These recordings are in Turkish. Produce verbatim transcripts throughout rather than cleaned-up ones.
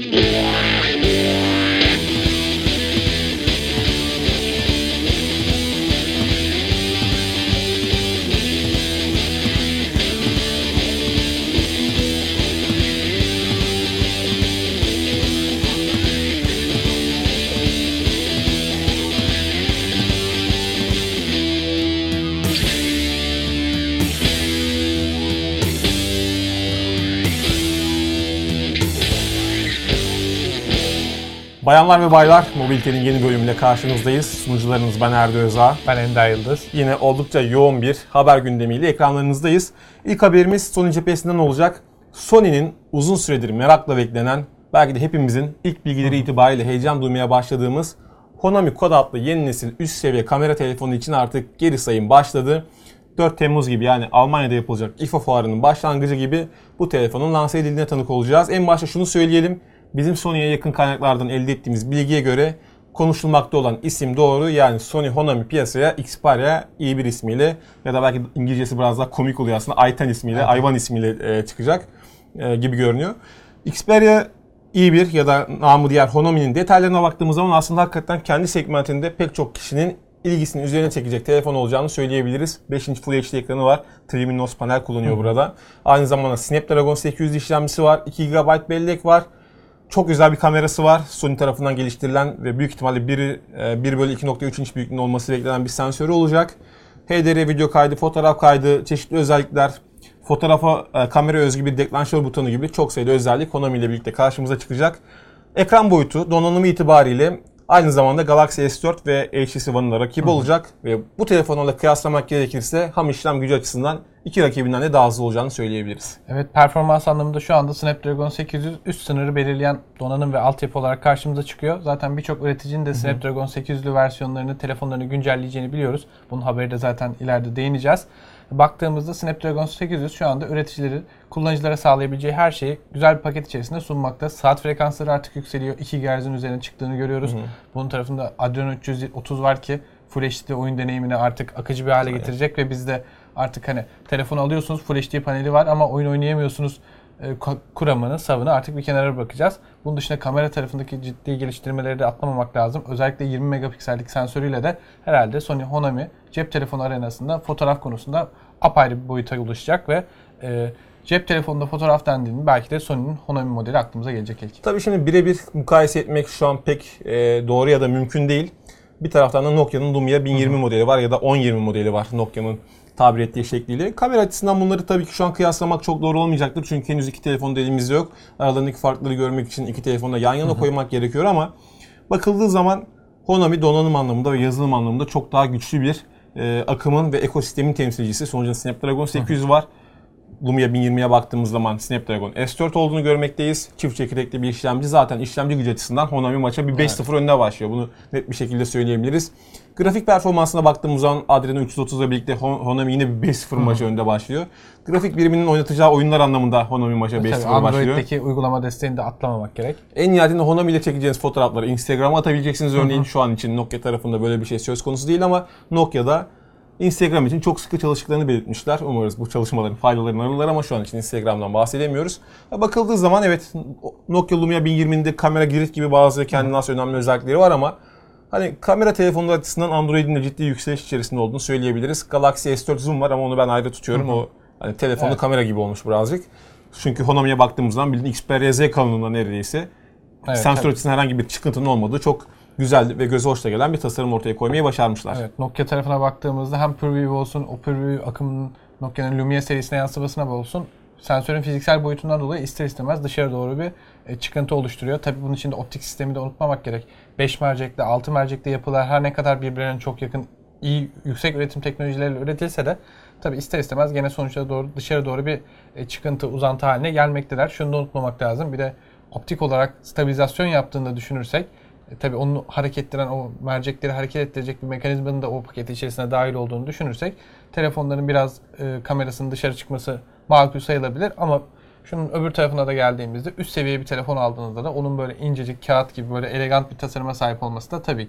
Bayanlar ve baylar, Mobilite'nin yeni bölümüyle karşınızdayız. Sunucularınız ben Erdo Özağ. Ben Ender Yıldız. Yine oldukça yoğun bir haber gündemiyle ekranlarınızdayız. İlk haberimiz Sony cephesinden olacak. Sony'nin uzun süredir merakla beklenen, belki de hepimizin ilk bilgileri itibariyle heyecan duymaya başladığımız Honami Kod adlı yeni nesil üst seviye kamera telefonu için artık geri sayım başladı. dört Temmuz gibi, yani Almanya'da yapılacak I F A fuarının başlangıcı gibi bu telefonun lanse edildiğine tanık olacağız. En başta şunu söyleyelim. Bizim Sony'ye yakın kaynaklardan elde ettiğimiz bilgiye göre konuşulmakta olan isim doğru. Yani Sony Honami piyasaya Xperia i bir ismiyle ya da belki İngilizcesi biraz daha komik oluyor aslında, Aytan ismiyle, evet. Ayvan ismiyle çıkacak gibi görünüyor. Xperia i bir ya da namı diğer Honami'nin detaylarına baktığımız zaman aslında hakikaten kendi segmentinde pek çok kişinin ilgisini üzerine çekecek telefon olacağını söyleyebiliriz. beş inç Full H D ekranı var. Tremendous panel kullanıyor Hı. burada. Aynı zamanda Snapdragon sekiz yüz işlemcisi var. iki gigabayt bellek var. Çok güzel bir kamerası var. Sony tarafından geliştirilen ve büyük ihtimalle bir bölü iki nokta üç inç büyüklüğünde olması beklenen bir sensörü olacak. H D R video kaydı, fotoğraf kaydı, çeşitli özellikler, fotoğrafa kamera özgü bir deklanşör butonu gibi çok sayıda özellik Honami ile birlikte karşımıza çıkacak. Ekran boyutu, donanımı itibariyle aynı zamanda Galaxy S dört ve H T C One'ın da rakibi Hı. olacak ve bu telefonlarla kıyaslamak gerekirse ham işlem gücü açısından iki rakibinden de daha hızlı olacağını söyleyebiliriz. Evet, performans anlamında şu anda Snapdragon sekiz yüz üst sınırı belirleyen donanım ve altyapı olarak karşımıza çıkıyor. Zaten birçok üreticinin de Hı-hı. Snapdragon sekiz yüzlü versiyonlarını, telefonlarını güncelleyeceğini biliyoruz. Bunun haberi de zaten ileride değineceğiz. Baktığımızda Snapdragon sekiz yüz şu anda üreticilerin kullanıcılara sağlayabileceği her şeyi güzel bir paket içerisinde sunmakta. Saat frekansları artık yükseliyor. iki gigahertz'in üzerine çıktığını görüyoruz. Hı-hı. Bunun tarafında Adreno üç yüz otuz var ki Full H D oyun deneyimini artık akıcı bir hale getirecek ve biz de artık hani telefonu alıyorsunuz, Full H D paneli var ama oyun oynayamıyorsunuz e, kuramını, savını artık bir kenara bırakacağız. Bunun dışında kamera tarafındaki ciddi geliştirmeleri de atlamamak lazım. Özellikle yirmi megapiksellik sensörüyle de herhalde Sony Honami cep telefonu arenasında fotoğraf konusunda apayrı bir boyuta ulaşacak ve e, cep telefonunda fotoğraf dendiğinde belki de Sony'nin Honami modeli aklımıza gelecek ilk. Tabii şimdi birebir mukayese etmek şu an pek e, doğru ya da mümkün değil. Bir taraftan da Nokia'nın Lumia bin yirmi Hı-hı. modeli var ya da on yirmi modeli var Nokia'nın tabir ettiği şekliyle. Kamera açısından bunları tabii ki şu an kıyaslamak çok doğru olmayacaktır. Çünkü henüz iki telefon da elimizde yok. Aralarındaki farkları görmek için iki telefonu da yan yana Hı-hı. koymak gerekiyor ama bakıldığı zaman Honami donanım anlamında ve yazılım anlamında çok daha güçlü bir e, akımın ve ekosistemin temsilcisi. Sonuçta Snapdragon sekiz yüz Hı-hı. var. Lumia bin yirmiye baktığımız zaman Snapdragon S dört olduğunu görmekteyiz. Çift çekirdekli bir işlemci. Zaten işlemci gücü açısından Honami maça bir beş sıfır evet. önde başlıyor. Bunu net bir şekilde söyleyebiliriz. Grafik performansına baktığımız zaman Adreno üç yüz otuz ile birlikte Honami yine bir beş sıfır maça önde başlıyor. Grafik biriminin oynatacağı oyunlar anlamında Honami maça beş sıfır başlıyor. Android'deki uygulama desteğini de atlamamak gerek. En nihayetinde Honami ile çekeceğiniz fotoğrafları Instagram'a atabileceksiniz. Örneğin şu an için Nokia tarafında böyle bir şey söz konusu değil ama Nokia'da Instagram için çok sıkı çalıştıklarını belirtmişler. Umarız bu çalışmaların faydalarını alırlar ama şu an için Instagram'dan bahsedemiyoruz. Bakıldığı zaman evet, Nokia Lumia bin yirminin kamera girit gibi bazı kendine has önemli özellikleri var ama hani kamera telefonları açısından Android'in de ciddi yükseliş içerisinde olduğunu söyleyebiliriz. Galaxy S dört Zoom var ama onu ben ayrı tutuyorum. Hı hı. O hani telefonda evet. kamera gibi olmuş birazcık. Çünkü Honami'ye baktığımız zaman bildiğin Xperia Z kalınlığında neredeyse. Evet, sensör evet. açısından herhangi bir çıkıntının olmadığı çok güzel ve göze hoş da gelen bir tasarım ortaya koymayı başarmışlar. Evet, Nokia tarafına baktığımızda hem PureView olsun, o PureView akımının Nokia'nın Lumia serisine yansımasına olsun, sensörün fiziksel boyutundan dolayı ister istemez dışarı doğru bir çıkıntı oluşturuyor. Tabii bunun için de optik sistemi de unutmamak gerek. beş mercekli, altı mercekli yapılar her ne kadar birbirlerine çok yakın, iyi, yüksek üretim teknolojileriyle üretilse de tabii ister istemez gene sonuçta doğru dışarı doğru bir çıkıntı, uzantı haline gelmekteler. Şunu da unutmamak lazım. Bir de optik olarak stabilizasyon yaptığında düşünürsek, E, tabii onu hareket ettiren, o mercekleri hareket ettirecek bir mekanizmanın da o paket içerisine dahil olduğunu düşünürsek telefonların biraz e, kamerasının dışarı çıkması makul sayılabilir ama şunun öbür tarafına da geldiğimizde üst seviye bir telefon aldığınızda da onun böyle incecik kağıt gibi böyle elegant bir tasarıma sahip olması da tabii ki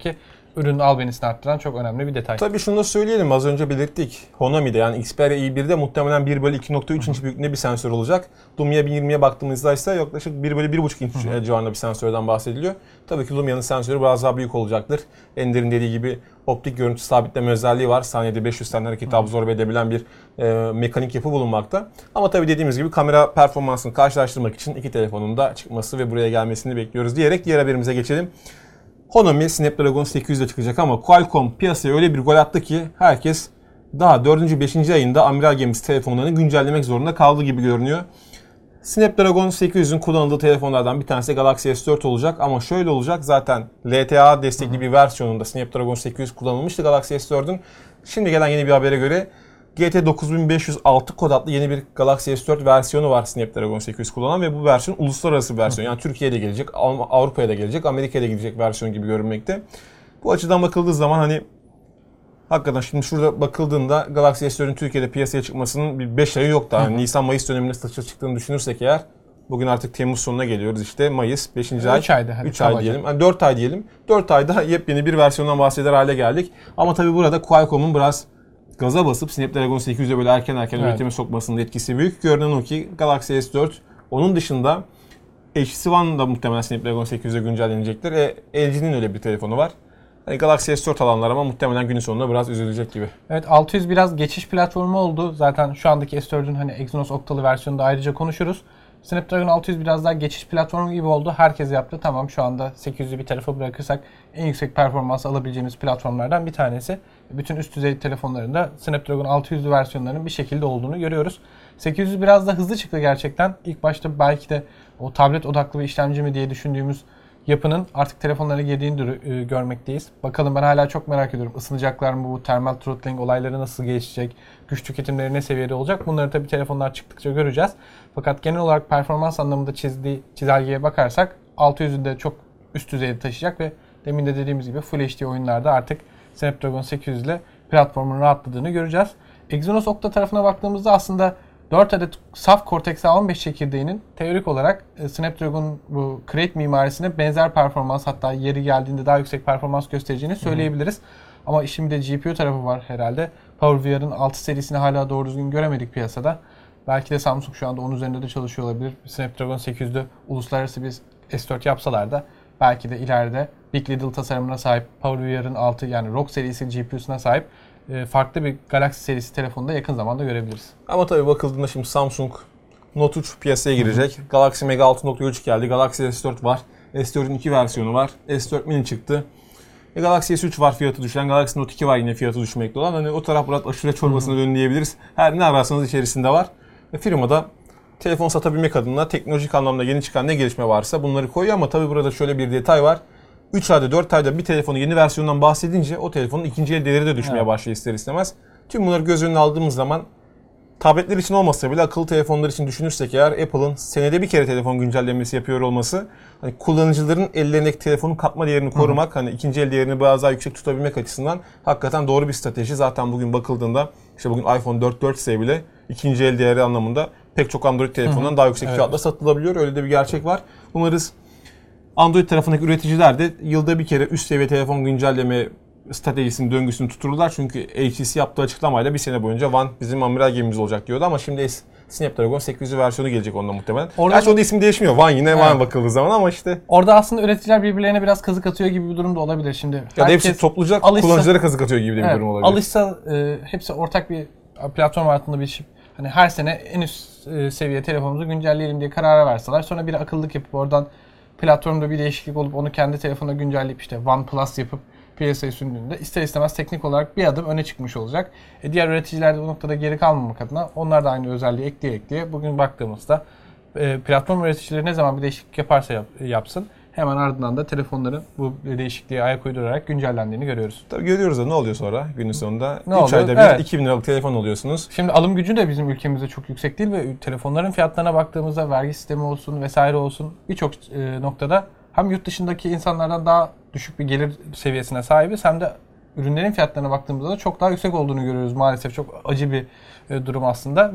ürünün albenisini arttıran çok önemli bir detay. Tabii şunu da söyleyelim, az önce belirttik. Honami'de yani Xperia i bir'de muhtemelen bir bölü iki nokta üç inç büyüklüğünde bir sensör olacak. Lumia bin yirmiye baktığımızda ise yaklaşık bir bölü bir buçuk inç Hı-hı. civarında bir sensörden bahsediliyor. Tabii ki Lumia'nın sensörü biraz daha büyük olacaktır. Ender'in dediği gibi optik görüntü sabitleme özelliği var. Saniyede beş yüz tane hareketi absorbe edebilen bir e, mekanik yapı bulunmakta. Ama tabii dediğimiz gibi kamera performansını karşılaştırmak için iki telefonun da çıkması ve buraya gelmesini bekliyoruz diyerek diğer haberimize geçelim. Honami Snapdragon sekiz yüz'e çıkacak ama Qualcomm piyasaya öyle bir gol attı ki herkes daha dördüncü beşinci ayında amiral gemisi telefonlarını güncellemek zorunda kaldı gibi görünüyor. Snapdragon sekiz yüz'ün kullanıldığı telefonlardan bir tanesi Galaxy S dört olacak ama şöyle olacak, zaten L T A destekli bir versiyonunda Snapdragon sekiz yüz kullanılmıştı Galaxy S dört'ün. Şimdi gelen yeni bir habere göre G T dokuz bin beş yüz altı kod adlı yeni bir Galaxy S dört versiyonu var Snapdragon sekiz yüz kullanan ve bu versiyon uluslararası bir versiyon. Yani Türkiye'de gelecek, Avrupa'ya da gelecek, Amerika'ya da gidecek versiyon gibi görünmekte. Bu açıdan bakıldığı zaman hani hakikaten şimdi şurada bakıldığında Galaxy S dört'ün Türkiye'de piyasaya çıkmasının bir beş ayı yok daha. Yani Nisan-Mayıs döneminde satışa çıktığını düşünürsek eğer, bugün artık Temmuz sonuna geliyoruz işte, Mayıs beşinci ay. üç ayda hadi. üç ay diyelim. Yani dört ay diyelim. dört ayda yepyeni bir versiyondan bahseder hale geldik. Ama tabii burada Qualcomm'un biraz gaza basıp Snapdragon sekiz yüz'e böyle erken erken evet. üretime sokmasının etkisi büyük. Görünen o ki Galaxy S dört, onun dışında H C One da muhtemelen Snapdragon sekiz yüz'e güncellenecektir. E, L G'nin öyle bir telefonu var. Yani Galaxy S dört alanlar ama muhtemelen günün sonunda biraz üzülecek gibi. Evet, altı yüz biraz geçiş platformu oldu. Zaten şu andaki S dört'ün hani Exynos oktalı versiyonunda ayrıca konuşuruz. Snapdragon altı yüz biraz daha geçiş platformu gibi oldu. Herkes yaptı. Tamam, şu anda sekiz yüz'ü bir tarafa bırakırsak en yüksek performans alabileceğimiz platformlardan bir tanesi. Bütün üst düzey telefonlarında Snapdragon altı yüzlü versiyonlarının bir şekilde olduğunu görüyoruz. sekiz yüz biraz da hızlı çıktı gerçekten. İlk başta belki de o tablet odaklı bir işlemci mi diye düşündüğümüz yapının artık telefonlara girdiğini e, görmekteyiz. Bakalım, ben hala çok merak ediyorum. Isınacaklar mı, bu thermal throttling olayları nasıl gelişecek, güç tüketimleri ne seviyede olacak? Bunları tabii telefonlar çıktıkça göreceğiz. Fakat genel olarak performans anlamında çizdiği çizelgeye bakarsak altı yüz'ü de çok üst düzeyde taşıyacak ve demin de dediğimiz gibi Full H D oyunlarda artık Snapdragon sekiz yüz ile platformun rahatladığını göreceğiz. Exynos Octa tarafına baktığımızda aslında dört adet saf Cortex A on beş çekirdeğinin teorik olarak Snapdragon bu Crate mimarisine benzer performans, hatta yeri geldiğinde daha yüksek performans göstereceğini söyleyebiliriz. Hı hı. Ama şimdi de G P U tarafı var herhalde. PowerVR'ın altı serisini hala doğru düzgün göremedik piyasada. Belki de Samsung şu anda onun üzerinde de çalışıyor olabilir. Snapdragon sekiz yüz'de uluslararası bir S dört yapsalar da belki de ileride Big Little tasarımına sahip PowerVR'ın altı yani R O G serisi G P U'suna sahip farklı bir Galaxy serisi telefonda yakın zamanda görebiliriz. Ama tabii bakıldığında şimdi Samsung Note üç piyasaya girecek. Hı hı. Galaxy Mega altı nokta üç geldi. Galaxy S dört var. S dört'ün iki versiyonu var. S dört mini çıktı. E Galaxy S üç var fiyatı düşen. Galaxy Note iki var yine fiyatı düşmekte olan. Hani o taraf biraz aşure çorbasına dönün diyebiliriz. Her ne ararsanız içerisinde var. Ve firmada telefon satabilmek adına teknolojik anlamda yeni çıkan ne gelişme varsa bunları koyuyor. Ama tabii burada şöyle bir detay var. üç ayda dört ayda bir telefonu yeni versiyondan bahsedince o telefonun ikinci el değeri de düşmeye evet. başlıyor ister istemez. Tüm bunları göz önüne aldığımız zaman tabletler için olmasa bile akıllı telefonlar için düşünürsek eğer Apple'ın senede bir kere telefon güncellemesi yapıyor olması, hani kullanıcıların ellerindeki telefonun katma değerini korumak, Hı-hı. hani ikinci el değerini biraz daha yüksek tutabilmek açısından hakikaten doğru bir strateji. Zaten bugün bakıldığında işte bugün iPhone dört dört S bile ikinci el değeri anlamında pek çok Android telefonundan Hı-hı. daha yüksek evet. fiyatla satılabiliyor. Öyle de bir gerçek var. Umarız Android tarafındaki üreticiler de yılda bir kere üst seviye telefon güncelleme stratejisinin döngüsünü tutururlar. Çünkü H T C yaptığı açıklamayla bir sene boyunca One bizim amiral gemimiz olacak diyordu ama şimdi Snapdragon sekiz yüz versiyonu gelecek ondan muhtemelen. Orada Gerçi o da isim değişmiyor. One yine evet. One bakıldığı zaman ama işte. Orada aslında üreticiler birbirlerine biraz kazık atıyor gibi bir durum da olabilir şimdi. Ya da hepsi topluca alışsa, kullanıcılara kazık atıyor gibi de bir evet, durum olabilir. Alışsa e, hepsi ortak bir platform altında bir şey. Hani her sene en üst e, seviye telefonumuzu güncelleyelim diye karara verseler, sonra bir akıllık yapıp oradan platformda bir değişiklik olup onu kendi telefonuna güncelleyip işte OnePlus yapıp piyasaya sürdüğünde ister istemez teknik olarak bir adım öne çıkmış olacak. E diğer üreticiler de bu noktada geri kalmamak adına onlar da aynı özelliği ekleye ekleye bugün baktığımızda e, platform üreticileri ne zaman bir değişiklik yaparsa yap, yapsın hemen ardından da telefonların bu değişikliğe ayak uydurarak güncellendiğini görüyoruz. Tabii görüyoruz da ne oluyor sonra günün sonunda? Ne üç ayda bir evet. iki bin liralık telefon alıyorsunuz. Şimdi alım gücü de bizim ülkemizde çok yüksek değil ve telefonların fiyatlarına baktığımızda vergi sistemi olsun vesaire olsun birçok e, noktada hem yurt dışındaki insanlardan daha düşük bir gelir seviyesine sahibiz hem de ürünlerin fiyatlarına baktığımızda da çok daha yüksek olduğunu görüyoruz maalesef. Çok acı bir e, durum aslında ve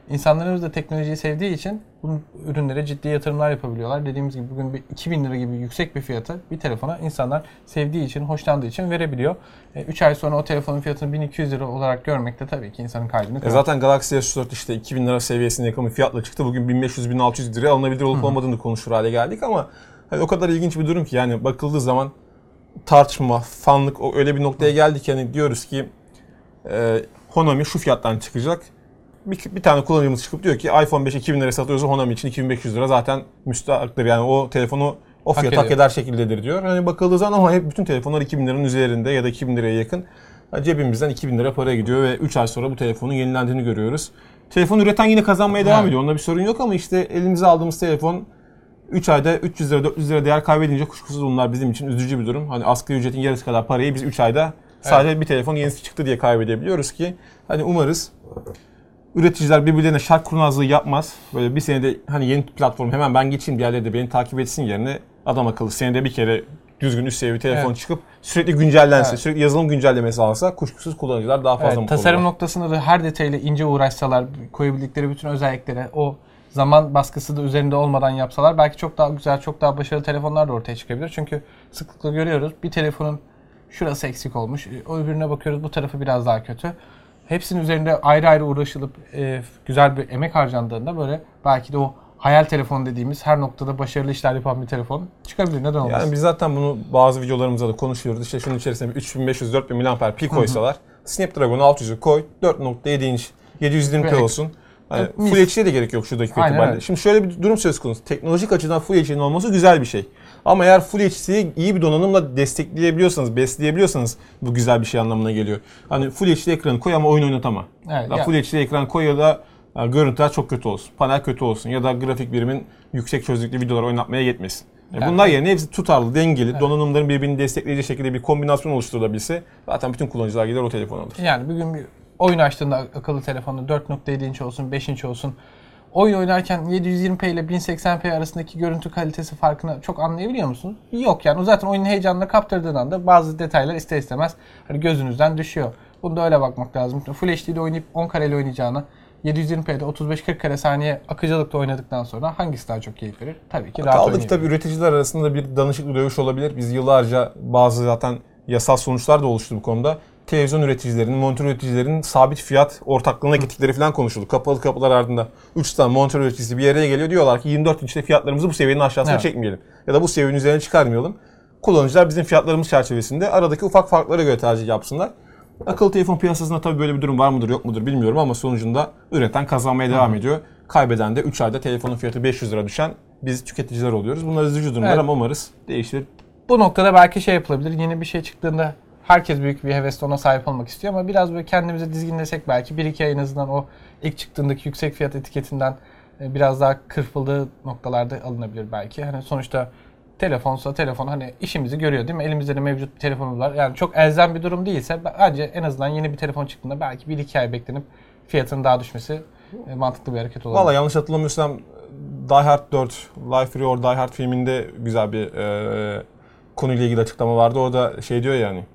İnsanlarımız da teknolojiyi sevdiği için bu ürünlere ciddi yatırımlar yapabiliyorlar. Dediğimiz gibi bugün bir iki bin lira gibi yüksek bir fiyatı bir telefona insanlar sevdiği için, hoşlandığı için verebiliyor. üç ay sonra o telefonun fiyatını bin iki yüz lira olarak görmek de tabii ki insanın kalbini kırar. E zaten Galaxy S dört işte iki bin lira seviyesine yakın bir fiyatla çıktı. Bugün bin beş yüz bin altı yüz liraya alınabilir olup olmadığını konuşur hale geldik ama hani o kadar ilginç bir durum ki yani bakıldığı zaman tartışma, fanlık öyle bir noktaya geldik ki hani diyoruz ki e, Honami şu fiyattan çıkacak. Bir, bir tane kullanıcımız çıkıp diyor ki iPhone beş iki bin liraya satıyorsa Honami için iki bin beş yüz lira zaten müstahaktır. Yani o telefonu o fiyat hak, hak eder şekildedir diyor. Hani bakıldığı zaman ama hep bütün telefonlar iki bin liranın üzerinde ya da iki bin liraya yakın. Yani cebimizden iki bin lira para gidiyor ve üç ay sonra bu telefonun yenilendiğini görüyoruz. Telefon üreten yine kazanmaya devam evet. ediyor. Onda bir sorun yok ama işte elimize aldığımız telefon üç ayda üç yüz lira dört yüz lira değer kaybedince kuşkusuz bunlar bizim için üzücü bir durum. Hani asgari ücretin yarısı kadar parayı biz üç ayda sadece evet. bir telefon yenisi çıktı diye kaybedebiliyoruz ki hani umarız üreticiler birbirlerine şark kurnazlığı yapmaz. Böyle bir senede hani yeni platform hemen ben geçeyim diğerleri de beni takip etsin yerine adam akıllı senede bir kere düzgün üst seviye bir telefon evet. çıkıp sürekli güncellense, evet. sürekli yazılım güncellemesi alsa kuşkusuz kullanıcılar daha fazla evet, mutlu tasarım olurlar. Noktasında da her detayla ince uğraşsalar, koyabildikleri bütün özelliklere o zaman baskısı da üzerinde olmadan yapsalar belki çok daha güzel, çok daha başarılı telefonlar da ortaya çıkabilir. Çünkü sıklıkla görüyoruz bir telefonun şurası eksik olmuş, o öbürüne bakıyoruz bu tarafı biraz daha kötü. Hepsinin üzerinde ayrı ayrı uğraşılıp e, güzel bir emek harcandığında böyle belki de o hayal telefon dediğimiz her noktada başarılı işler yapan bir telefon çıkabilir. Neden olmasın? Yani biz zaten bunu bazı videolarımızda da konuşuyoruz. İşte şunun içerisine bir üç bin beş yüz dört bin miliamper pil koysalar, Snapdragon altı yüzü koy, dört nokta yedi inç, yedi yüz yirmi p olsun. Yani Full H D'ye de gerek yok şuradaki itibariyle. Şimdi şöyle bir durum söz konusu. Teknolojik açıdan Full H D'nin olması güzel bir şey. Ama eğer Full H D'yi iyi bir donanımla destekleyebiliyorsanız, besleyebiliyorsanız bu güzel bir şey anlamına geliyor. Hani Full H D ekranı koy ama oyun oynatama. Evet, ya Full H D ekran koy ya da yani görüntüler çok kötü olsun, panel kötü olsun ya da grafik birimin yüksek çözünürlüklü videolar oynatmaya yetmesin. Yani bunlar yerine hepsi tutarlı, dengeli, evet. donanımların birbirini destekleyici şekilde bir kombinasyon oluşturulabilse zaten bütün kullanıcılar gider o telefonu alır. Yani bugün bir oyun açtığında akıllı telefonda dört nokta yedi inç olsun, beş inç olsun. Oyun oynarken yedi yüz yirmi p ile bin seksen p arasındaki görüntü kalitesi farkını çok anlayabiliyor musunuz? Yok yani. O zaten oyunun heyecanına kaptırdığın anda bazı detaylar ister istemez hani gözünüzden düşüyor. Bunda öyle bakmak lazım. Full H D'de oynayıp on kareli oynayacağına yedi yüz yirmi p'de otuz beş kırk kare saniye akıcılıkta oynadıktan sonra hangisi daha çok keyif verir? Tabii ki rahat oynayabilir. Kaldı ki tabii üreticiler arasında bir danışıklı dövüş olabilir. Biz yıllarca bazı zaten yasal sonuçlar da oluştu bu konuda. Televizyon üreticilerinin, monitör üreticilerinin sabit fiyat ortaklığına gittikleri falan konuşuldu. Kapalı kapılar ardında üç tane monitör üreticisi bir yere geliyor. Diyorlar ki yirmi dört inçte fiyatlarımızı bu seviyenin aşağısına evet. çekmeyelim. Ya da bu seviyenin üzerine çıkarmayalım. Kullanıcılar bizim fiyatlarımız çerçevesinde aradaki ufak farklara göre tercih yapsınlar. Akıllı telefon piyasasında tabii böyle bir durum var mıdır yok mudur bilmiyorum ama sonucunda üreten kazanmaya devam Hı. ediyor. Kaybeden de üç ayda telefonun fiyatı beş yüz lira düşen biz tüketiciler oluyoruz. Bunlar üzücü durumlar evet. ama umarız değişir. Bu noktada belki şey yapılabilir. Yeni bir şey çıktığında herkes büyük bir hevesle ona sahip olmak istiyor ama biraz böyle kendimize dizginlesek belki bir iki ay en azından o ilk çıktığındaki yüksek fiyat etiketinden biraz daha kırpıldığı noktalarda alınabilir belki. Hani sonuçta telefonsa telefon hani işimizi görüyor değil mi? Elimizde de mevcut bir telefonumuz var. Yani çok elzem bir durum değilse bence en azından yeni bir telefon çıktığında belki bir iki ay beklenip fiyatının daha düşmesi mantıklı bir hareket olabilir. Valla yanlış hatırlamıyorsam Die Hard dört, Life Free or Die Hard filminde güzel bir e, konuyla ilgili açıklama vardı. Orada şey diyor yani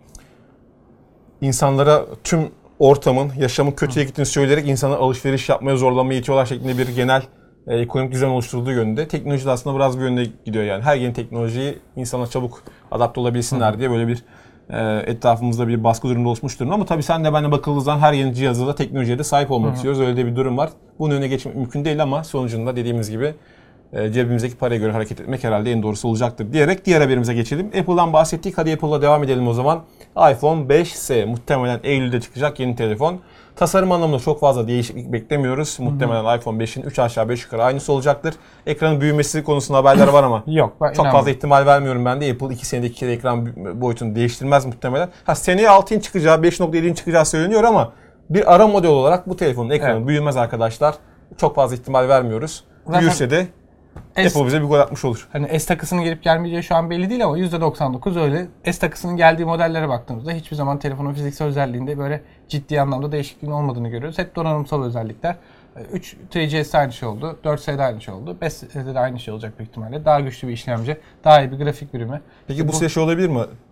insanlara tüm ortamın, yaşamın kötüye gittiğini söyleyerek insanlara alışveriş yapmaya zorlamaya itiyorlar şeklinde bir genel e, ekonomik düzen oluşturulduğu yönünde. Teknoloji de aslında biraz bir yönde gidiyor yani. Her yeni teknolojiyi insanlar çabuk adapte olabilsinler Hı. diye böyle bir e, etrafımızda bir baskı durumda oluşmuş durumda. Ama tabii sen de benimle bakıldığı zaman her yeni cihaza da teknolojiye de sahip olmak Hı. istiyoruz. Öyle de bir durum var. Bunun önüne geçmek mümkün değil ama sonucunda dediğimiz gibi e, cebimizdeki paraya göre hareket etmek herhalde en doğrusu olacaktır diyerek diğer haberimize geçelim. Apple'dan bahsettik. Hadi Apple'la devam edelim o zaman. iPhone beş S muhtemelen Eylül'de çıkacak yeni telefon. Tasarım anlamında çok fazla değişiklik beklemiyoruz. Muhtemelen Hı-hı. iPhone beşin üç aşağı beş yukarı aynısı olacaktır. Ekranın büyümesi konusunda haberler var ama Yok, çok inanmıyorum. Fazla ihtimal vermiyorum ben de. Apple iki senede iki kere ekran boyutunu değiştirmez muhtemelen. Ha, seneye altı inç çıkacağı, beş nokta yedi inç çıkacağı söyleniyor ama bir ara model olarak bu telefonun ekranı evet. büyümez arkadaşlar. Çok fazla ihtimal vermiyoruz. Zaten büyürse de S, Apple bize bir gol atmış olur. Hani S takısının gelip gelmeyeceği şu an belli değil ama yüzde doksan dokuz öyle. S takısının geldiği modellere baktığımızda hiçbir zaman telefonun fiziksel özelliğinde böyle ciddi anlamda değişikliğin olmadığını görüyoruz. Hep donanımsal özellikler. üç üç G S'de aynı şey oldu. dört S'de aynı şey oldu. beş S'de de aynı şey olacak büyük ihtimalle. Daha güçlü bir işlemci, daha iyi bir grafik birimi. Peki bu, bu size şey olabilir mi?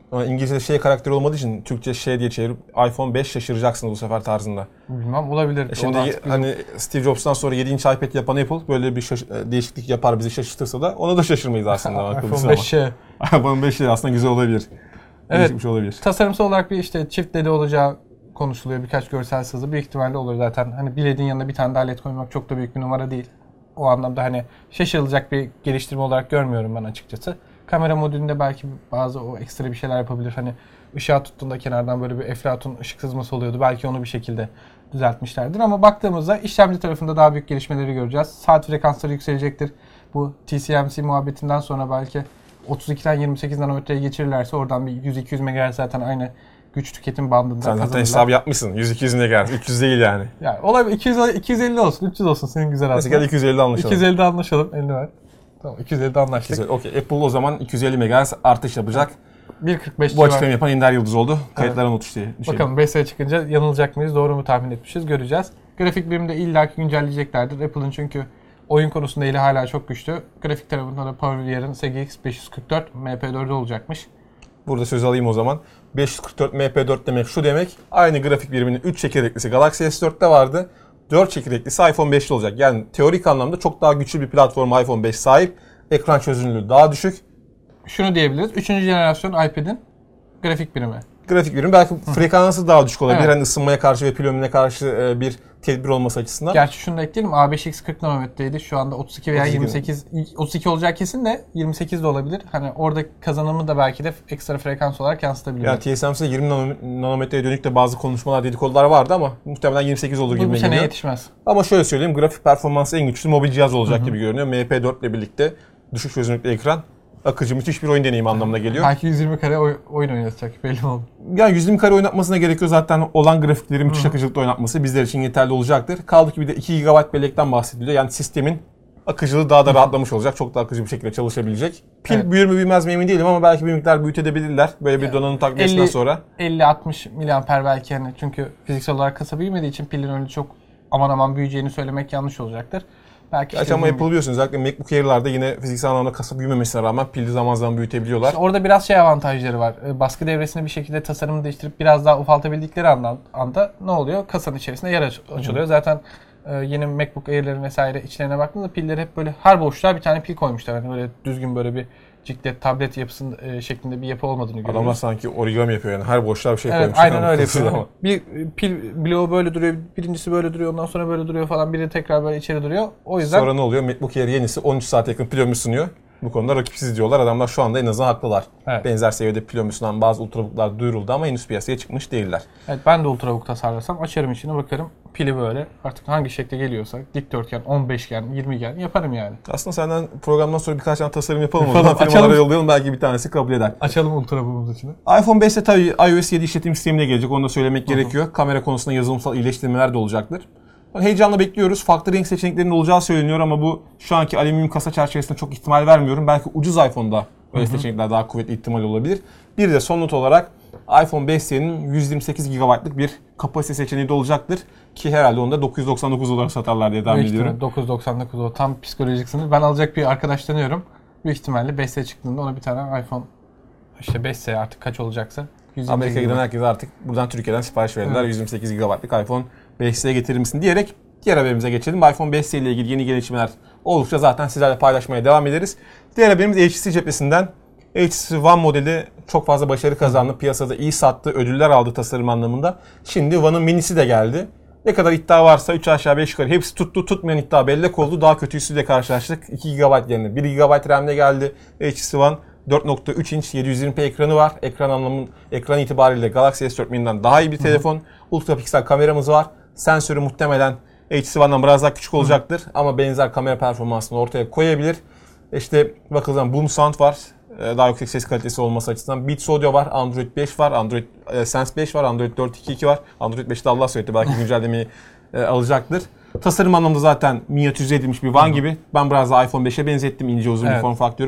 Ama İngilizce'de şey karakteri olmadığı için Türkçe şey diye çevirip iPhone beş şaşıracaksınız bu sefer tarzında. Bilmem, olabilir. E şimdi hani Steve Jobs'tan sonra yedi inç iPad yapan Apple böyle bir şaş- değişiklik yapar, bizi şaşırtırsa da ona da şaşırmayız aslında. iPhone beşe. iPhone beş aslında güzel olabilir. Evet. Bir şey olabilir. Tasarımsal olarak bir işte çift L E D olacağı konuşuluyor. Birkaç görsel sızı. Büyük ihtimalle olur zaten. Hani bir L E D'in yanına bir tane daha L E D koymak çok da büyük bir numara değil. O anlamda hani şaşırılacak bir geliştirme olarak görmüyorum ben açıkçası. Kamera modülünde belki bazı o ekstra bir şeyler yapabilir. Hani ışığa tuttuğunda kenardan böyle bir eflatun ışık sızması oluyordu. Belki onu bir şekilde düzeltmişlerdir. Ama baktığımızda işlemci tarafında daha büyük gelişmeleri göreceğiz. Saat frekansları yükselecektir. Bu T C M C muhabbetinden sonra belki otuz ikiden yirmi sekiz nanometreye geçirirlerse oradan bir yüz iki yüz megahertz zaten aynı güç tüketim bandında Sen kazanırlar. zaten hesabı yapmışsın. yüz iki yüz megahertz. üç yüz değil yani. Yani olabilir. iki yüz, iki yüz elli olsun. üç yüz olsun. Senin güzel aslında. Mesela gel iki yüz ellide anlaşalım. iki yüz ellide anlaşalım. Elini ver. Tamam, iki yüz ellide anlaştık. Okey. Apple o zaman iki yüz elli megahertz artış yapacak. bir kırk beş Bu açıklamayı yapan Ender Yıldız oldu. Kayıtlara Evet. not düştü. Bakalım beş S'ye çıkınca yanılacak mıyız? Doğru mu tahmin etmişiz? Göreceğiz. Grafik birimde illaki güncelleyeceklerdir. Apple'ın çünkü oyun konusunda eli hala çok güçlü. Grafik tarafında da PowerVR'ın S G X beş yüz kırk dört M P dört'ü olacakmış. Burada söz alayım o zaman. beş yüz kırk dört M P dört demek şu demek. Aynı grafik biriminin üç çekirdeklisi Galaxy S dört'te vardı. dört çekirdeklisi iPhone beş'te olacak. Yani teorik anlamda çok daha güçlü bir platforma iPhone beş sahip. Ekran çözünürlüğü daha düşük. Şunu diyebiliriz. Üçüncü jenerasyon iPad'in grafik birimi. Grafik birim belki frekansı daha düşük olabilir. Evet. Hani ısınmaya karşı ve pil ömrüne karşı bir tedbir olması açısından. Gerçi şunu da ekleyelim. A beş X kırk nanometreydi. Şu anda otuz iki veya otuz iki. yirmi sekiz. otuz iki olacak kesin de yirmi sekiz de olabilir. Hani orada kazanımı da belki de ekstra frekans olarak yansıtabilir. Yani T S M C'de yirmi nanometreye dönük de bazı konuşmalar, dedikodular vardı ama muhtemelen yirmi sekiz olur gibi Bu bu geliyor. sene yetişmez. Ama şöyle söyleyeyim, grafik performansı en güçlü mobil cihaz olacak gibi görünüyor. M P dört ile birlikte düşük çözünürlüklü ekran, akıcı, müthiş bir oyun deneyimi anlamına geliyor. Belki yüz yirmi kare oy- oyun oynatacak, belli oldu. Yani yüz yirmi kare oynatmasına gerekiyor, zaten olan grafikleri müthiş Hı. akıcılıkta oynatması bizler için yeterli olacaktır. Kaldı ki bir de iki gigabayt bellekten bahsediliyor. Yani sistemin akıcılığı daha da rahatlamış olacak. Çok daha akıcı bir şekilde çalışabilecek. Pil Evet. büyür mü büyümez mi emin değilim ama belki bir miktar büyütebilirler. Böyle bir Yani donanım takviyesinden elli sonra. elli altmış miliamper belki, hani çünkü fiziksel olarak kasa büyümediği için pilin öyle çok aman aman büyüyeceğini söylemek yanlış olacaktır. Belki Gerçi işte ama dediğim Apple biliyorsunuz özellikle MacBook Air'larda yine fiziksel anlamda kasa büyümemesine rağmen pili zaman zaman büyütebiliyorlar. İşte orada biraz şey avantajları var. Ee, Baskı devresini bir şekilde tasarımı değiştirip biraz daha ufaltabildikleri anda, anda ne oluyor? Kasanın içerisinde yer aç- açılıyor. Hı. Zaten e, yeni MacBook Air'lerin vesaire içlerine baktığınızda pilleri hep böyle her boşluğa bir tane pil koymuşlar. Hani böyle düzgün böyle bir ciklet, tablet yapısının e, şeklinde bir yapı olmadığını görüyoruz. Adamlar sanki origami yapıyor yani. Her boşluğa bir şey Evet, koymuşlar. aynen öyle yapıyor. Ama. Bir pil bloğu böyle duruyor, birincisi böyle duruyor, ondan sonra böyle duruyor falan, biri tekrar böyle içeri duruyor. O yüzden Sonra ne oluyor? MacBook Air yenisi on üç saate yakın pil ömrü sunuyor. Bu konuda rakipsiz diyorlar. Adamlar şu anda en azından haklılar. Evet. Benzer seviyede pil ömrü sunan bazı ultrabooklar duyuruldu ama henüz piyasaya çıkmış değiller. evet, ben de ultrabook tasarlasam açarım içine, bakarım pili böyle artık hangi şekilde geliyorsa dikdörtgen, on beşgen, yirmigen yaparım yani. Aslında senden programdan sonra birkaç tane tasarım yapalım. Yapalım, O zaman firmalara açalım. yollayalım, belki bir tanesi kabul eder. Açalım ultrabook'umuz içine. iPhone beşte tabii iOS yedi işletim sistemine gelecek. Onu da söylemek gerekiyor. Kamera konusunda yazılımsal iyileştirmeler de olacaktır. Heyecanla bekliyoruz. Farklı renk seçeneklerinin olacağı söyleniyor ama bu şu anki alüminyum kasa çerçevesinde çok ihtimal vermiyorum. Belki ucuz iPhone'da öyle seçenekler daha kuvvetli ihtimal olabilir. Bir de son not olarak iPhone beş serinin yüz yirmi sekiz gigabaytlık bir kapasite seçeneği de olacaktır. Ki herhalde onu da dokuz yüz doksan dokuz dolara satarlar diye tahmin Büyük ediyorum. ihtimalle dokuz yüz doksan dokuz o tam psikolojik sınır. Ben alacak bir arkadaş tanıyorum. Büyük ihtimalle beş S çıktığında ona bir tane iPhone, işte beş S artık kaç olacaksa, yüz yirmi Amerika'ya giden gigabayt. herkes artık buradan Türkiye'den sipariş verdiler. Evet. yüz yirmi sekiz gigabaytlık iPhone beş S'ye getirir misin diyerek diğer haberimize geçelim. iPhone beş S ile ilgili yeni gelişmeler oldukça zaten sizlerle paylaşmaya devam ederiz. Diğer haberimiz H T C cephesinden. H T C One modeli çok fazla başarı kazandı. Piyasada iyi sattı, ödüller aldı tasarım anlamında. Şimdi One'ın minisi de geldi. Ne kadar iddia varsa üç aşağı beş yukarı hepsi tuttu, tutmayan iddia bellek oldu. Daha kötüsüyle karşılaştık. iki gigabayt yerine bir gigabayt RAM'de geldi H T C One. dört nokta üç inç yedi yüz yirmi p ekranı var. Ekran anlamın ekran itibariyle Galaxy S dört mini'den daha iyi bir telefon. Ultra piksel kameramız var. Sensörü muhtemelen H T C One'dan biraz daha küçük olacaktır ama benzer kamera performansını ortaya koyabilir. İşte bakıldığı Boom Sound var. Daha yüksek ses kalitesi olması açısından. Beats Audio var, Android beş var, Android Sense beş var, Android dört nokta iki nokta iki var. Android beşte Allah söyledi, belki güncellemeyi alacaktır. Tasarım anlamında zaten minyatürize edilmiş bir One gibi. Ben biraz da iPhone beşe benzettim. İnce uzun Evet. bir form faktörü var.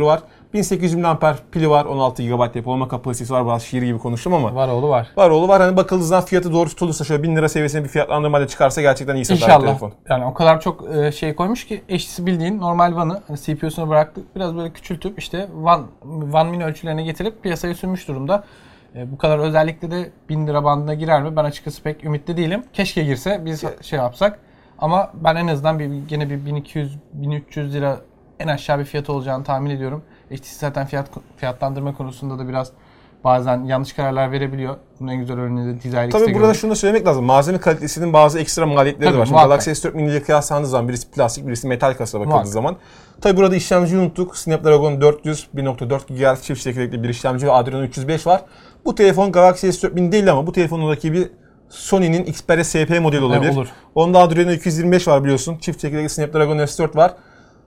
bin sekiz yüz miliamper pili var. on altı gigabayt depolama kapasitesi var. Biraz şiir gibi konuştum ama. Var oğlu var. Var oğlu var. Hani bakıldığı zaman fiyatı doğru tutulursa şöyle bin lira seviyesine bir fiyatlandırmayla çıkarsa gerçekten iyi satar İnşallah. telefon. Yani o kadar çok şey koymuş ki H T C bildiğin normal One'ı hani C P U'sunu bıraktık. Biraz böyle küçültüp işte One, One Mini ölçülerine getirip piyasaya sürmüş durumda. Bu kadar özellikle de bin lira bandına girer mi? Ben açıkçası pek ümitli değilim. Keşke girse biz şey yapsak. Ama ben en azından bir, gene bir bin iki yüz bin üç yüz lira en aşağı bir fiyat olacağını tahmin ediyorum. H T C zaten fiyat fiyatlandırma konusunda da biraz bazen yanlış kararlar verebiliyor. Bunun en güzel örneği de D J I X'te Tabii burada şunu da söylemek lazım. Malzeme kalitesinin bazı ekstra maliyetleri Tabii, de var. Şimdi muhakkak. Galaxy S dört Mini ile kıyaslandığı zaman birisi plastik, birisi metal kasa bakıldığı Muhakkak. zaman. Tabii burada işlemciyi unuttuk. Snapdragon dört yüz, bir nokta dört gigahertz çift çekirdekli bir işlemci ve Adreno üç yüz beş var. Bu telefon Galaxy S dört Mini değil ama bu telefonun rakibi Sony'nin Xperia S P modeli olabilir. Evet, olur. Onda Adreno iki yüz yirmi beş var biliyorsun. Çift çekirdekli Snapdragon S dört var.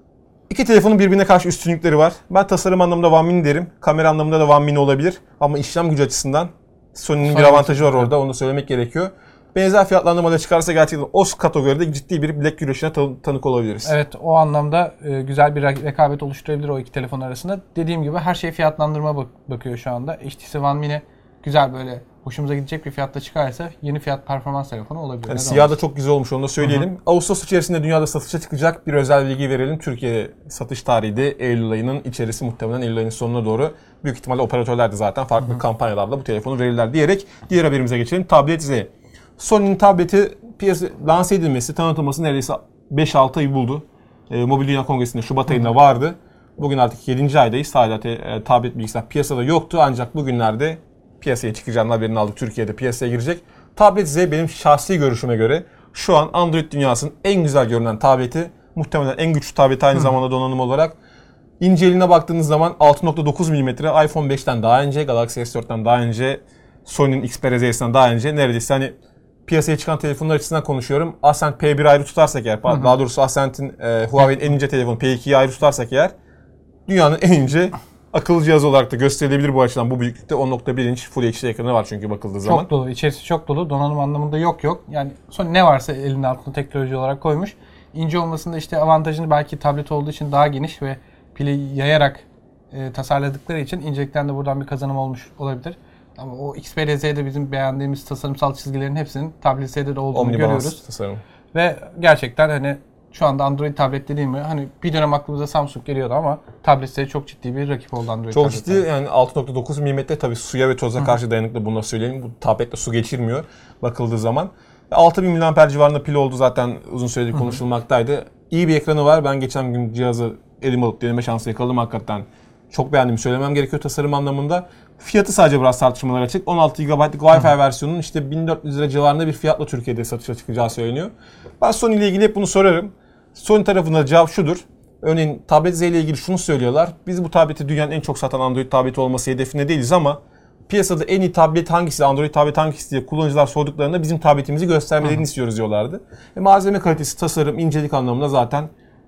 İki telefonun birbirine karşı üstünlükleri var. Ben tasarım anlamında One Mini derim. Kamera anlamında da One Mini olabilir. Ama işlem gücü açısından Sony'nin bir avantajı var orada. Onu da söylemek gerekiyor. Benzer fiyatlandırmada çıkarsa gerçekten o kategoride ciddi bir bilek güreşine tanık olabiliriz. Evet, o anlamda e, güzel bir rekabet oluşturabilir o iki telefon arasında. Dediğim gibi her şey fiyatlandırma bak- bakıyor şu anda. H T C One Mini güzel böyle hoşumuza gidecek bir fiyatta çıkarsa yeni fiyat performans telefonu olabilir. Yani siyah da çok güzel olmuş, onu da söyleyelim. Hı hı. Ağustos içerisinde dünyada satışa çıkacak bir özel bilgi verelim. Türkiye satış tarihi de Eylül ayının içerisi, muhtemelen Eylül ayının sonuna doğru. Büyük ihtimalle operatörler de zaten farklı hı hı. kampanyalarla bu telefonu verirler diyerek diğer haberimize geçelim. Tablet Z. Sony'nin tableti piyasa lanse edilmesi, tanıtılması neredeyse beş altı ay buldu. E, Mobil Dünya Kongresi'nde Şubat ayında vardı. Bugün artık yedinci aydayız. Hala te, e, tablet bilgisayar piyasada yoktu ancak bugünlerde piyasaya çıkacağının haberini aldık. Türkiye'de piyasaya girecek. Tablet Z benim şahsi görüşüme göre şu an Android dünyasının en güzel görünen tableti. Muhtemelen en güçlü tableti aynı Hı. zamanda donanım olarak. İnceliğine baktığınız zaman altı nokta dokuz milimetre, iPhone beşten daha önce, Galaxy S dörtten daha önce, Sony'nin Xperia Z'sinden daha önce neredeyse hani piyasaya çıkan telefonlar açısından konuşuyorum. Ascend P bir ayrı tutarsak eğer, Hı-hı. daha doğrusu Ascend'in e, Huawei'nin en ince telefonu P ikiyi ayrı tutarsak eğer dünyanın en ince akıllı cihazı olarak da gösterilebilir bu açıdan. Bu büyüklükte on nokta bir inç Full H D ekranı var çünkü bakıldığı çok zaman. Çok dolu. İçerisi çok dolu. Donanım anlamında yok yok. Yani son ne varsa elinin altında teknoloji olarak koymuş. İnce olmasında işte avantajını belki tablet olduğu için daha geniş ve pili yayarak e, tasarladıkları için incelikten de buradan bir kazanım olmuş olabilir. Ama o Xperia Z'de bizim beğendiğimiz tasarımsal çizgilerin hepsinin tablet Z'de de olduğunu Omnibus görüyoruz. Tasarım. Ve gerçekten hani şu anda Android tablet dediğim mi? Hani bir dönem aklımıza Samsung geliyordu ama tablet Z çok ciddi bir rakip oldu Android Çok tabletler. ciddi, yani altı nokta dokuz milimetre tabii suya ve toza karşı dayanıklı, bunu da söyleyelim. Bu tablette su geçirmiyor bakıldığı zaman. altı bin miliamper civarında pil oldu, zaten uzun süredir konuşulmaktaydı. İyi bir ekranı var. Ben geçen gün cihazı elime alıp deneme şansı yakaladım hakikaten. Çok beğendim, söylemem gerekiyor tasarım anlamında. Fiyatı sadece biraz tartışmalar açık. on altı gigabaytlık Wi-Fi versiyonunun işte bin dört yüz lira civarında bir fiyatla Türkiye'de satışa çıkacağı söyleniyor. Ben Sony ile ilgili hep bunu sorarım. Sony tarafında cevap şudur. Örneğin Tablet Z ile ilgili şunu söylüyorlar. Biz bu tableti dünyanın en çok satan Android tableti olması hedefinde değiliz ama piyasada en iyi tablet hangisi, Android tablet hangisi diye kullanıcılar sorduklarında bizim tabletimizi göstermelerini Hı. istiyoruz diyorlardı. E malzeme kalitesi, tasarım, incelik anlamında zaten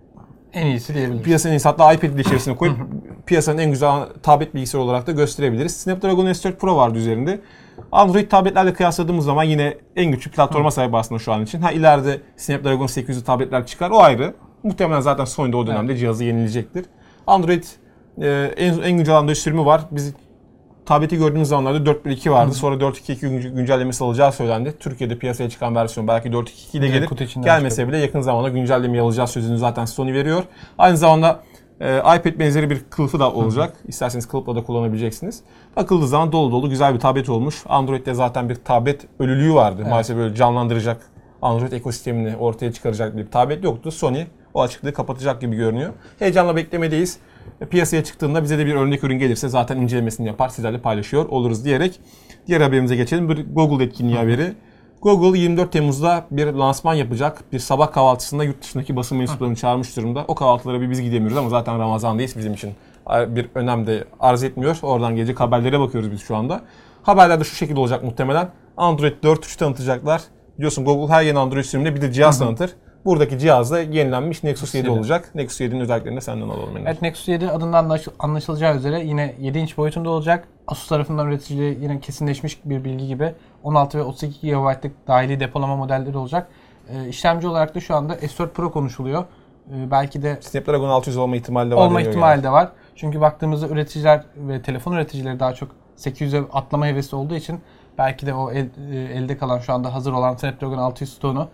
en iyisi diyebiliriz. Piyasanın en iyisi, hatta iPad'i de içerisine koyup piyasanın en güzel tablet bilgisayarı olarak da gösterebiliriz. Snapdragon S dört Pro vardı üzerinde. Android tabletlerle kıyasladığımız zaman yine en güçlü platforma sahip aslında şu an için. Ha ileride Snapdragon sekiz yüzlü tabletler çıkar, o ayrı. Muhtemelen zaten Sony'de o dönemde evet. cihazı yenilecektir. Android e, en, en güncel Android sürümü var. Biz tableti gördüğümüz zamanlarda dört nokta iki vardı. Hı. Sonra dört nokta iki iki güncellemesi alacağı söylendi. Türkiye'de piyasaya çıkan versiyon belki dört nokta iki ile gelir. Gelmese çıkıyor. Bile yakın zamanda güncelleme alacağı sözünü zaten Sony veriyor. Aynı zamanda e, iPad benzeri bir kılıfı da olacak. Hı. İsterseniz kılıfla da kullanabileceksiniz. Bakıldığı zaman dolu dolu güzel bir tablet olmuş. Android'de zaten bir tablet ölülüğü vardı. Evet. Maalesef böyle canlandıracak, Android ekosistemini ortaya çıkaracak bir tablet yoktu. Sony o açıklığı kapatacak gibi görünüyor. Heyecanla beklemedeyiz. Piyasaya çıktığında bize de bir örnek ürün gelirse zaten incelemesini yapar, sizlerle paylaşıyor oluruz diyerek diğer haberimize geçelim. Bir Google etkinliği haberi. Google yirmi dört Temmuz'da bir lansman yapacak. Bir sabah kahvaltısında yurt dışındaki basın mensuplarını çağırmış durumda. O kahvaltılara bir biz gidemiyoruz ama zaten Ramazan'dayız, bizim için bir önem de arz etmiyor. Oradan gelecek haberlere bakıyoruz biz şu anda. Haberler de şu şekilde olacak muhtemelen. Android dört nokta üç tanıtacaklar. Biliyorsun Google her yeni Android sürümünde bir de cihaz tanıtır. Buradaki cihazda yenilenmiş Nexus yedi olacak. Nexus yedi'nin özelliklerini de senden alalım. Evet, Nexus yedi adından anlaşılacağı üzere yine yedi inç boyutunda olacak. Asus tarafından üreticiliği yine kesinleşmiş bir bilgi gibi on altı ve otuz iki gigabaytlık dahili depolama modelleri olacak. Ee, işlemci olarak da şu anda S dört Pro konuşuluyor. Ee, belki de Snapdragon altı yüz olma ihtimali de var. Olma ihtimali de var. Çünkü baktığımızda üreticiler ve telefon üreticileri daha çok sekiz yüze atlama hevesi olduğu için belki de o el, elde kalan şu anda hazır olan Snapdragon altı yüz Stone'u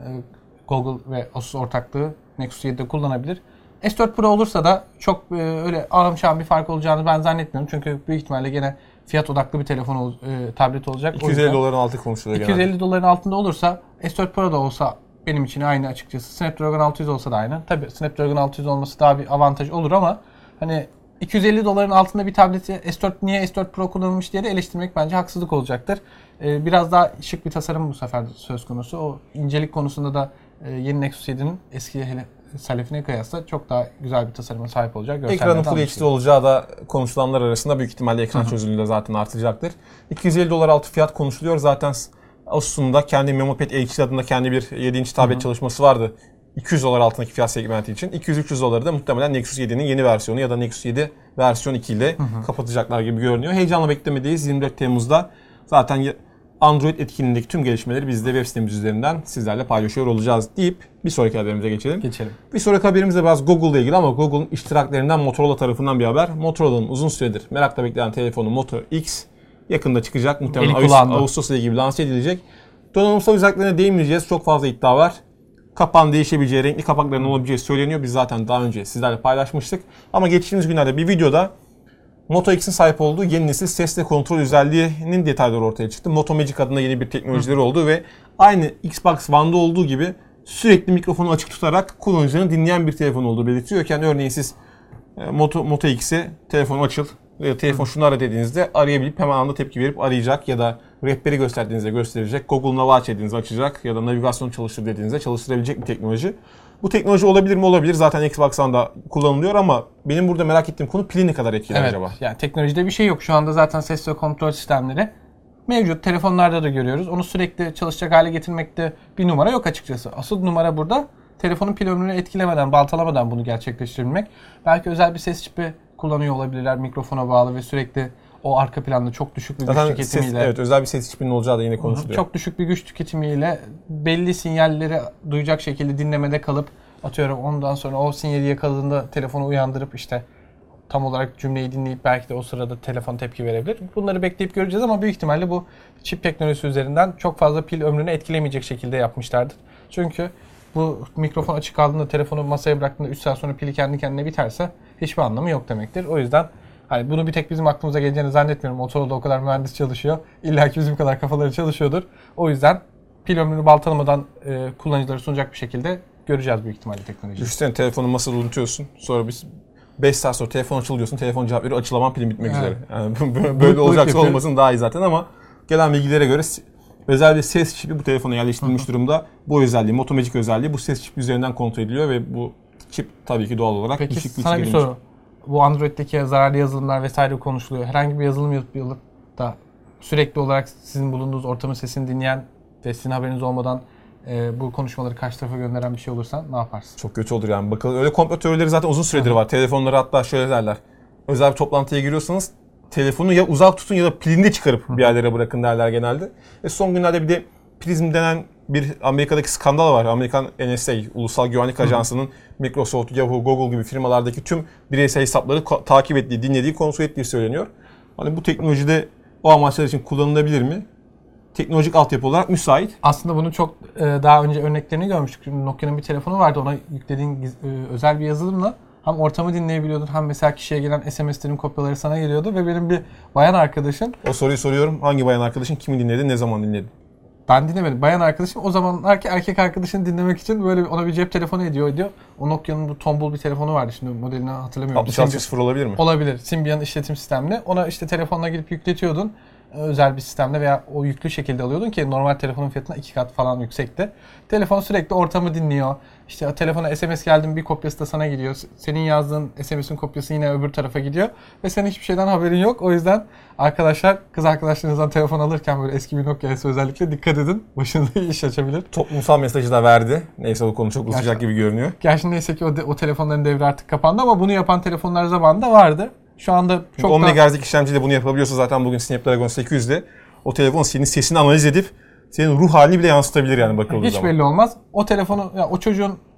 Google ve Asus ortaklığı Nexus yedide kullanabilir. S dört Pro olursa da çok e, öyle ağam bir fark olacağını ben zannetmiyorum. Çünkü büyük ihtimalle gene fiyat odaklı bir telefon, e, tablet olacak. iki yüz elli doların altı konuşuluyor genelde. iki yüz elli doların altında olursa S dört Pro da olsa benim için aynı açıkçası. Snapdragon altı yüz olsa da aynı. Tabii Snapdragon altı yüz olması daha bir avantaj olur ama hani iki yüz elli doların altında bir tableti S dört niye S dört Pro kullanılmış diye de eleştirmek bence haksızlık olacaktır. Ee, biraz daha şık bir tasarım bu sefer söz konusu. O incelik konusunda da e, yeni Nexus yedinin eski hele Selefine kıyasla çok daha güzel bir tasarıma sahip olacak. Ekranın Full H D olacağı da konuşulanlar arasında büyük ihtimalle ekran çözünürlüğü de zaten artacaktır. iki yüz elli dolar altı fiyat konuşuluyor. Zaten Asus'un da kendi MemoPad H D adında kendi bir yedi inç tablet Hı-hı. çalışması vardı. iki yüz dolar altındaki fiyat segmenti için. iki yüz üç yüz doları da muhtemelen Nexus yedinin yeni versiyonu ya da Nexus yedi versiyon iki ile Hı-hı. kapatacaklar gibi görünüyor. Heyecanla beklemedeyiz. yirmi dört Temmuz'da zaten Android etkinliğindeki tüm gelişmeleri biz de web sitemiz üzerinden sizlerle paylaşıyor olacağız deyip bir sonraki haberimize geçelim. Geçelim. Bir sonraki haberimiz de biraz Google ile ilgili ama Google'un iştiraklerinden Motorola tarafından bir haber. Motorola'nın uzun süredir merakla beklenen telefonu Moto X yakında çıkacak. Muhtemelen Ağustos ile gibi lanse edilecek. Donanımsal özelliklerine değinmeyeceğiz. Çok fazla iddia var. Kapağın değişebileceği, renkli kapakların olabileceği söyleniyor. Biz zaten daha önce sizlerle paylaşmıştık. Ama geçtiğimiz günlerde bir videoda Moto X'in sahip olduğu yeni nesil sesle kontrol özelliğinin detayları ortaya çıktı. Moto Magic adında yeni bir teknolojileri Hı. oldu ve aynı Xbox One'da olduğu gibi sürekli mikrofonu açık tutarak kullanıcılarını dinleyen bir telefon olduğu belirtiyorken örneğin siz Moto, Moto X'e telefonu açıl ya telefon şunu ara dediğinizde arayabilip hemen anda tepki verip arayacak ya da rehberi gösterdiğinizde gösterecek. Google Nava aç dediğinizde açacak ya da navigasyon çalıştır dediğinizde çalıştırabilecek bir teknoloji. Bu teknoloji olabilir mi? Olabilir. Zaten Xbox One'da kullanılıyor ama benim burada merak ettiğim konu pili ne kadar etkili evet, acaba? Yani teknolojide bir şey yok. Şu anda zaten ses ve kontrol sistemleri mevcut. Telefonlarda da görüyoruz. Onu sürekli çalışacak hale getirmekte bir numara yok açıkçası. Asıl numara burada telefonun pil ömrünü etkilemeden, baltalamadan bunu gerçekleştirebilmek. Belki özel bir ses çipi kullanıyor olabilirler. Mikrofona bağlı ve sürekli o arka planda çok düşük bir güç Zaten tüketimiyle. Ses, evet, özel bir ses çipinin olacağı da yine konuşuluyor. Çok düşük bir güç tüketimiyle belli sinyalleri duyacak şekilde dinlemede kalıp atıyorum ondan sonra o sinyali yakaladığında telefonu uyandırıp işte tam olarak cümleyi dinleyip belki de o sırada telefon tepki verebilir. Bunları bekleyip göreceğiz ama büyük ihtimalle bu çip teknolojisi üzerinden çok fazla pil ömrünü etkilemeyecek şekilde yapmışlardır. Çünkü bu mikrofon açık kaldığında telefonu masaya bıraktığında üç saat sonra pili kendi kendine biterse hiçbir anlamı yok demektir. O yüzden hani bunu bir tek bizim aklımıza geleceğini zannetmiyorum. Motorola o kadar mühendis çalışıyor. İlla ki bizim kadar kafaları çalışıyordur. O yüzden pil ömrünü baltalamadan e, kullanıcılara sunacak bir şekilde göreceğiz büyük ihtimalle teknolojiyi. Düşünsene telefonu masada unutuyorsun. Sonra biz beş saat sonra telefon açılıyorsun. Telefon cevap veriyor. Açılamam pilin bitmek evet. üzere. Yani böyle olacaksa olmasın daha iyi zaten ama gelen bilgilere göre özel bir ses çipi bu telefona yerleştirilmiş Hı-hı. durumda. Bu özelliği, Moto Magic özelliği bu ses çipi üzerinden kontrol ediliyor ve bu çip tabii ki doğal olarak Peki, düşük bir sana bir soru. Bu Android'deki zararlı yazılımlar vesaire konuşuluyor. Herhangi bir yazılım yapılıp da sürekli olarak sizin bulunduğunuz ortamın sesini dinleyen ve sizin haberiniz olmadan e, bu konuşmaları karşı tarafa gönderen bir şey olursa ne yaparsın? Çok kötü olur yani. Bakalım öyle komplo teorileri zaten uzun süredir var. Telefonları hatta şöyle derler. Özel bir toplantıya giriyorsanız telefonu ya uzak tutun ya da pilini de çıkarıp bir yerlere bırakın derler genelde. E son günlerde bir de Prism denen bir Amerika'daki skandal var. Amerikan N S A, Ulusal Güvenlik Ajansı'nın Hı. Microsoft, Yahoo, Google gibi firmalardaki tüm bireysel hesapları ko- takip ettiği, dinlediği, kontrol ettiği söyleniyor. Hani bu teknolojide o amaçlar için kullanılabilir mi? Teknolojik altyapı olarak müsait. Aslında bunu çok e, daha önce örneklerini görmüştük. Nokia'nın bir telefonu vardı. Ona yüklediğin e, özel bir yazılımla hem ortamı dinleyebiliyordun hem mesela kişiye gelen S M S'lerin kopyaları sana geliyordu ve benim bir bayan arkadaşım. O soruyu soruyorum. Hangi bayan arkadaşın kimi dinledi, ne zaman dinledi? Ben dinlemedim. Bayan arkadaşım o zamanlar ki erkek arkadaşını dinlemek için böyle ona bir cep telefonu hediye ediyor. O Nokia'nın bu tombul bir telefonu vardı. Şimdi modelini hatırlamıyorum. altmış altı sıfır olabilir mi? Olabilir. Symbian işletim sistemli. Ona işte telefonla gidip yükletiyordun. Özel bir sistemle veya o yüklü şekilde alıyordun ki normal telefonun fiyatına iki kat falan yüksekti. Telefon sürekli ortamı dinliyor. İşte telefona S M S geldi mi bir kopyası da sana gidiyor. Senin yazdığın S M S'in kopyası yine öbür tarafa gidiyor. Ve senin hiçbir şeyden haberin yok. O yüzden arkadaşlar kız arkadaşlarınızdan telefon alırken böyle eski bir Nokia'ysa özellikle dikkat edin. Başınıza iş açabilir. Toplumsal mesajı da verdi. Neyse o konu çok uzayacak gibi görünüyor. Gerçi neyse ki o, de, o telefonların devri artık kapandı ama bunu yapan telefonlar zamanında vardı. Şu anda çok on megahertzlik işlemciyle bunu yapabiliyorsa zaten bugün Snapdragon sekiz yüzde o telefon senin sesini analiz edip senin ruh halini bile yansıtabilir yani bakıldığı hiç zaman. Hiç belli olmaz. O telefonu, ya o çocuğun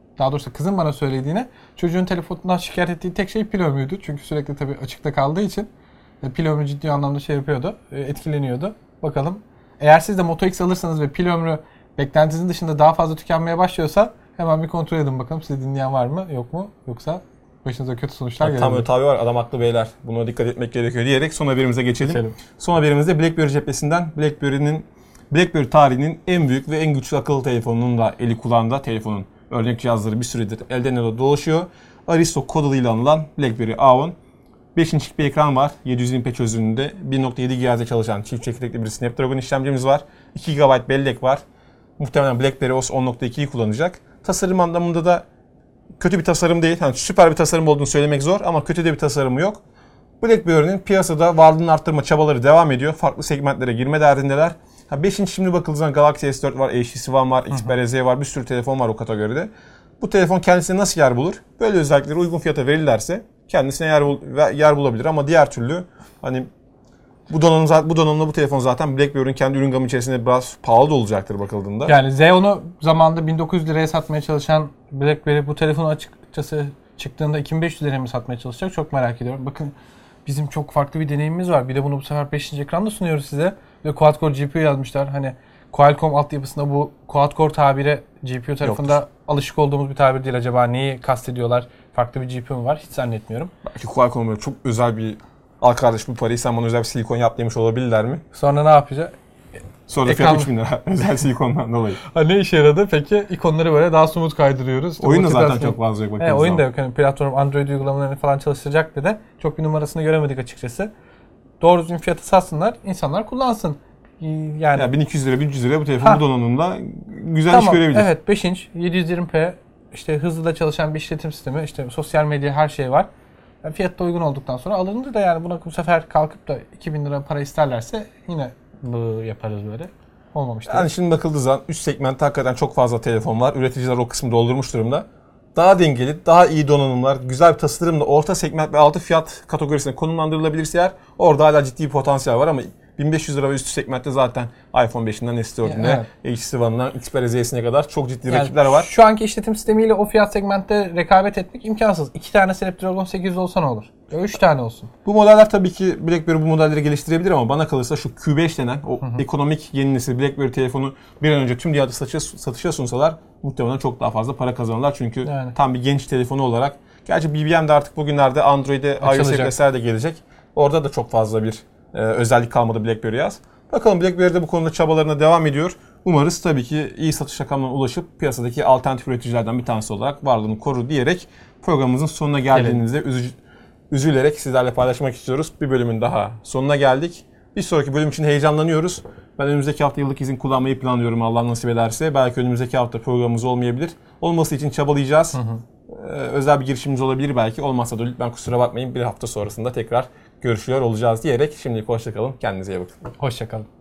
daha doğrusu kızım bana söylediğine, çocuğun telefonundan şikayet ettiği tek şey pil ömrüydü. Çünkü sürekli tabii açıkta kaldığı için pil ömrü ciddi anlamda şey yapıyordu, etkileniyordu. Bakalım, eğer siz de Moto X alırsanız ve pil ömrü beklentinizin dışında daha fazla tükenmeye başlıyorsa hemen bir kontrol edin bakalım, sizi dinleyen var mı yok mu, yoksa başınıza kötü sonuçlar gelebilir. Tam öyle tabi var, adam haklı beyler, buna dikkat etmek gerekiyor diyerek son haberimize geçelim. geçelim. Son haberimizde BlackBerry cephesinden BlackBerry'nin BlackBerry tarihinin en büyük ve en güçlü akıllı telefonunun da eli kulağında, telefonun örnek cihazları bir süredir elden ele dolaşıyor. Aristo kod adıyla anılan BlackBerry A on. beş inçlik bir ekran var. yedi yüz yirmi p çözünürlüğünde. bir nokta yedi gigahertz'de çalışan çift çekirdekli bir Snapdragon işlemcimiz var. iki gigabayt bellek var. Muhtemelen BlackBerry O S on nokta ikiyi kullanacak. Tasarım anlamında da kötü bir tasarım değil. Yani süper bir tasarım olduğunu söylemek zor ama kötü de bir tasarımı yok. BlackBerry'nin piyasada varlığını arttırma çabaları devam ediyor. Farklı segmentlere girme derdindeler. Ha beş inç şimdi bakıldığı zaman Galaxy S dört var, H T C One var, Xperia Z var, bir sürü telefon var o kategoride. Bu telefon kendisine nasıl yer bulur? Böyle özellikleri uygun fiyata verirlerse kendisine yer, bul yer bulabilir ama diğer türlü hani bu donanım bu donanımla bu telefon zaten BlackBerry'nin kendi ürün gamı içerisinde biraz pahalı da olacaktır bakıldığında. Yani Z onu zamanında bin dokuz yüz liraya satmaya çalışan BlackBerry bu telefonu açıkçası çıktığında iki bin beş yüz liraya mı satmaya çalışacak, çok merak ediyorum. Bakın bizim çok farklı bir deneyimimiz var. Bir de bunu bu sefer beşinci ekranda sunuyoruz size. Ve Quad-Core G P U yazmışlar. Hani Qualcomm altyapısında bu Quad-Core tabiri G P U tarafında yoktur. Alışık olduğumuz bir tabir değil. Acaba neyi kastediyorlar? Farklı bir G P U mu var? Hiç zannetmiyorum. Belki Qualcomm'da çok özel bir al kardeş bu parayı sen bana özel bir silikon yap demiş olabilirler mi? Sonra ne yapacak? Sonra da fiyat üç bin lira özel silikondan dolayı. Ha, ne işe yaradı? Peki ikonları böyle daha smooth kaydırıyoruz. İşte oyun da zaten çok fazla yok. He, oyun da yok. Yani platform Android uygulamalarını falan çalıştıracak dedi. Çok bir numarasını göremedik açıkçası. Doğru düzgün fiyatı satsınlar, insanlar kullansın. Yani ya bin iki yüz lira, bin üç yüz lira bu telefon bu donanımda güzel tamam, iş görebilir. Evet, beş inç, yedi yüz yirmi p, işte hızlı da çalışan bir işletim sistemi, işte sosyal medya, her şey var. Yani fiyat da uygun olduktan sonra alınır da, yani buna bu sefer kalkıp da iki bin lira para isterlerse yine bu yaparız böyle. Olmamıştır. Yani şimdi bakıldığı zaman üst segmentte hakikaten çok fazla telefon var. Üreticiler o kısmı doldurmuş durumda. Daha dengeli, daha iyi donanımlar, güzel bir tasarımla orta segment ve altı fiyat kategorisine konumlandırılabilirse eğer orada hala ciddi bir potansiyel var ama bin beş yüz lira ve üstü segmentte zaten iPhone beşinden S dört'üne, evet. H T C One'dan Xperia Z'sine kadar çok ciddi yani rakipler var. Şu anki işletim sistemiyle o fiyat segmentte rekabet etmek imkansız. İki tane Snapdragon sekiz yüz olsa ne olur? Üç tane olsun. Bu modeller tabii ki BlackBerry bu modelleri geliştirebilir ama bana kalırsa şu Q beş denen o hı hı. ekonomik yeni nesil BlackBerry telefonu bir an önce tüm dünyada satışa, satışa sunsalar muhtemelen çok daha fazla para kazanırlar. Çünkü yani. Tam bir genç telefonu olarak. Gerçi B B M de artık bugünlerde Android'e iOS vesaire de gelecek. Orada da çok fazla bir e, özellik kalmadı BlackBerry yaz. Bakalım BlackBerry de bu konuda çabalarına devam ediyor. Umarız tabii ki iyi satış rakamlarına ulaşıp piyasadaki alternatif üreticilerden bir tanesi olarak varlığını korur diyerek programımızın sonuna geldiğinizde evet. üzücü Üzülerek sizlerle paylaşmak istiyoruz. Bir bölümün daha sonuna geldik. Bir sonraki bölüm için heyecanlanıyoruz. Ben önümüzdeki hafta yıllık izin kullanmayı planlıyorum Allah nasip ederse. Belki önümüzdeki hafta programımız olmayabilir. Olması için çabalayacağız. Hı hı. Ee, özel bir girişimimiz olabilir belki. Olmazsa da lütfen kusura bakmayın. Bir hafta sonrasında tekrar görüşüyor olacağız diyerek şimdilik hoşçakalın. Kendinize iyi bakın. Hoşçakalın.